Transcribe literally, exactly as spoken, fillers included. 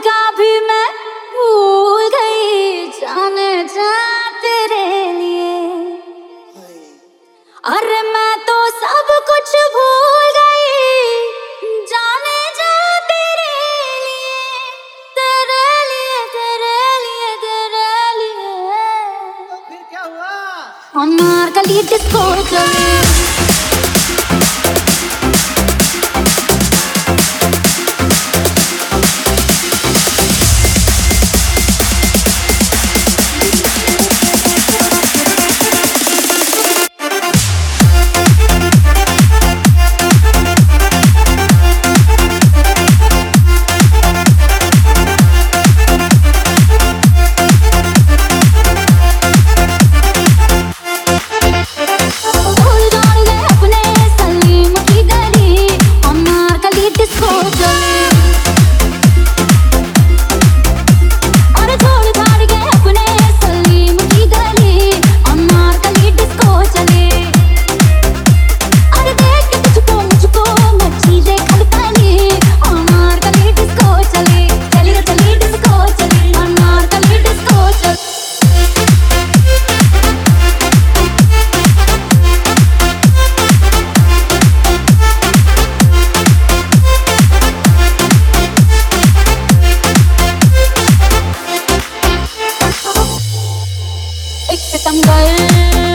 का भी मैं भूल गई, जाने जा तेरे लिए। अरे मैं तो सब कुछ भूल गई, जाने जा तेरे लिए, तेरे लिए, तेरे लिए, तेरे लिए। तो फिर क्या हुआ? अनारकली डिस्को चले। एक सितमगर